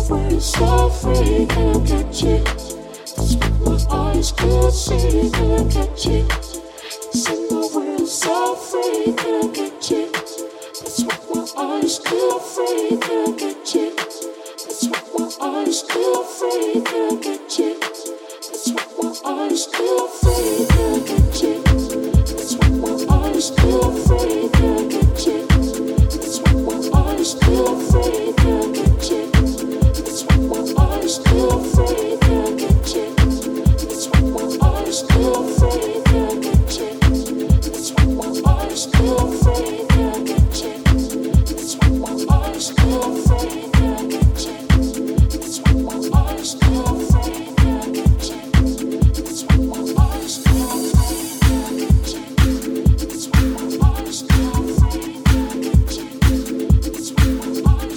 we're so free, can I catch it? That's what my eyes could see, can I catch it? Simple, we're so free, can I catch it? That's what my eyes could free, can I catch it? That's what my eyes could free, can I catch it? That's what my eyes could free, can I catch it? That's what my eyes could free.